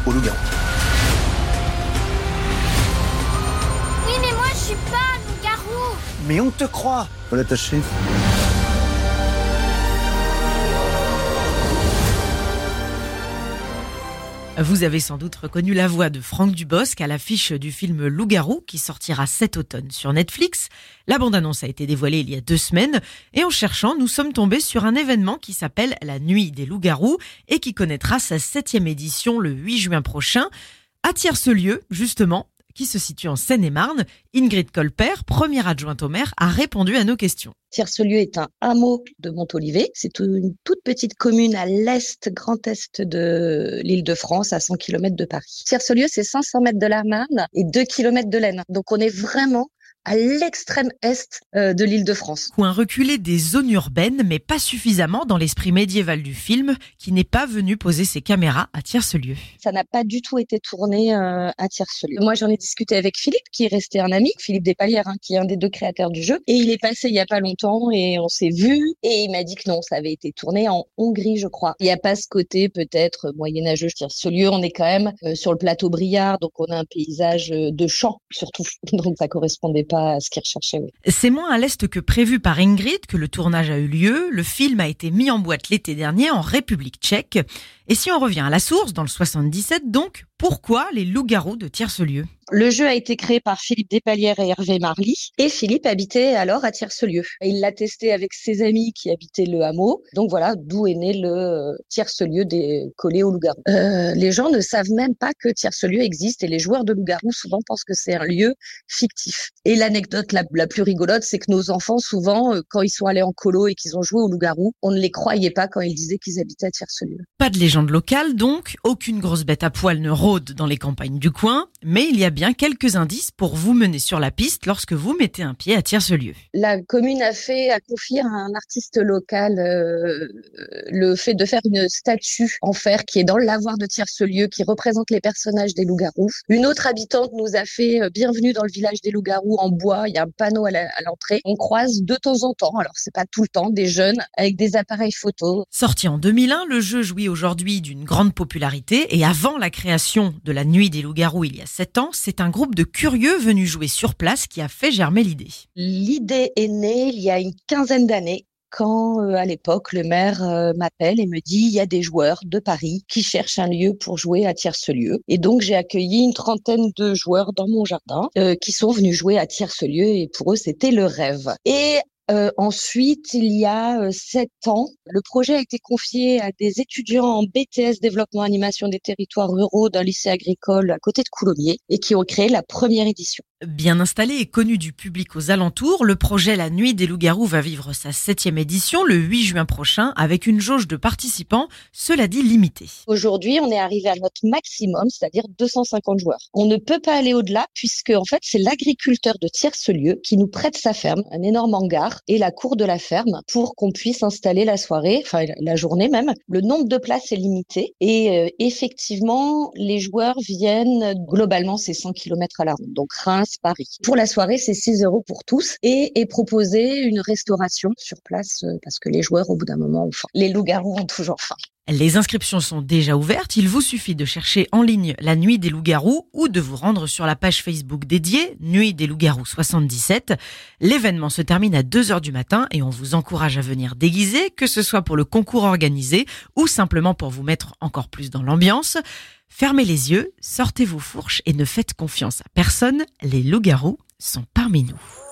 au loup-garou. Oui, mais moi je suis pas un loup-garou. Mais on te croit. Faut l'attacher. Vous avez sans doute reconnu la voix de Franck Dubosc à l'affiche du film Loup-garou qui sortira cet automne sur Netflix. La bande-annonce a été dévoilée il y a 2 semaines et en cherchant, nous sommes tombés sur un événement qui s'appelle la Nuit des loups-garous et qui connaîtra sa 7e édition le 8 juin prochain. À Tiercelieu, justement, qui se situe en Seine-et-Marne, Ingrid Colpert, première adjointe au maire, a répondu à nos questions. Tiercelieu est un hameau de Montolivet. C'est une toute petite commune à l'est, grand est de l'Île-de-France, à 100 km de Paris. Tiercelieu, c'est 500 mètres de la Marne et 2 km de l'Aisne. Donc on est vraiment à l'extrême est de l'Île-de-France. Coin reculé des zones urbaines, mais pas suffisamment dans l'esprit médiéval du film, qui n'est pas venu poser ses caméras à Tiercelieu. Ça n'a pas du tout été tourné à Tiercelieu. Moi, j'en ai discuté avec Philippe, qui est resté un ami, Philippe Despalières, qui est un des 2 créateurs du jeu. Et il est passé il y a pas longtemps et on s'est vu. Et il m'a dit que non, ça avait été tourné en Hongrie, je crois. Il n'y a pas ce côté peut-être moyenâgeux. Tiercelieu, on est quand même sur le plateau Briard, donc on a un paysage de champs surtout. Donc ça correspondait pas à ce qu'il recherchait. Oui. C'est moins à l'est que prévu par Ingrid que le tournage a eu lieu. Le film a été mis en boîte l'été dernier en République tchèque. Et si on revient à la source, dans le 77 donc, pourquoi les loups-garous de Tiercelieu ? Le jeu a été créé par Philippe Despalières et Hervé Marly. Et Philippe habitait alors à Tiercelieu. Il l'a testé avec ses amis qui habitaient le hameau. Donc voilà, d'où est né le Tiercelieu collé au loup-garou. Les gens ne savent même pas que Tiercelieu existe et les joueurs de loup-garou souvent pensent que c'est un lieu fictif. Et l'anecdote la plus rigolote, c'est que nos enfants, souvent, quand ils sont allés en colo et qu'ils ont joué au loup-garou, on ne les croyait pas quand ils disaient qu'ils habitaient à Tiercelieu. Pas de légende locale donc, aucune grosse bête à poil ne rôde dans les campagnes du coin, mais il y a bien quelques indices pour vous mener sur la piste lorsque vous mettez un pied à Tiercelieu. La commune a confié à un artiste local le fait de faire une statue en fer qui est dans le lavoir de Tiercelieu, qui représente les personnages des loups-garous. Une autre habitante nous a fait bienvenue dans le village des loups-garous en bois. Il y a un panneau à l'entrée. On croise de temps en temps, alors c'est pas tout le temps, des jeunes avec des appareils photo. Sorti en 2001, le jeu jouit aujourd'hui d'une grande popularité et avant la création de la Nuit des loups-garous il y a 7 ans, c'est un groupe de curieux venus jouer sur place qui a fait germer l'idée. L'idée est née il y a une 15aine d'années. Quand, à l'époque, le maire m'appelle et me dit il y a des joueurs de Paris qui cherchent un lieu pour jouer à Tiercelieu. Et donc, j'ai accueilli une 30aine de joueurs dans mon jardin qui sont venus jouer à Tiercelieu et pour eux, c'était le rêve. Et ensuite, il y a 7 ans, le projet a été confié à des étudiants en BTS Développement Animation des territoires ruraux d'un lycée agricole à côté de Coulommiers et qui ont créé la première édition. Bien installé et connu du public aux alentours, le projet La Nuit des loups-garous va vivre sa 7e édition le 8 juin prochain avec une jauge de participants, cela dit limitée. Aujourd'hui, on est arrivé à notre maximum, c'est-à-dire 250 joueurs. On ne peut pas aller au-delà puisque, en fait, c'est l'agriculteur de Tiercelieu qui nous prête sa ferme, un énorme hangar et la cour de la ferme pour qu'on puisse installer la soirée, enfin la journée même. Le nombre de places est limité et effectivement, les joueurs viennent, globalement, c'est 100 km à la ronde. Donc Reims, Paris. Pour la soirée, c'est 6 € pour tous et est proposé une restauration sur place parce que les joueurs, au bout d'un moment, ont faim. Les loups-garous ont toujours faim. Les inscriptions sont déjà ouvertes. Il vous suffit de chercher en ligne la Nuit des loups-garous ou de vous rendre sur la page Facebook dédiée Nuit des loups-garous 77. L'événement se termine à 2h du matin et on vous encourage à venir déguiser, que ce soit pour le concours organisé ou simplement pour vous mettre encore plus dans l'ambiance. Fermez les yeux, sortez vos fourches et ne faites confiance à personne. Les loups-garous sont parmi nous.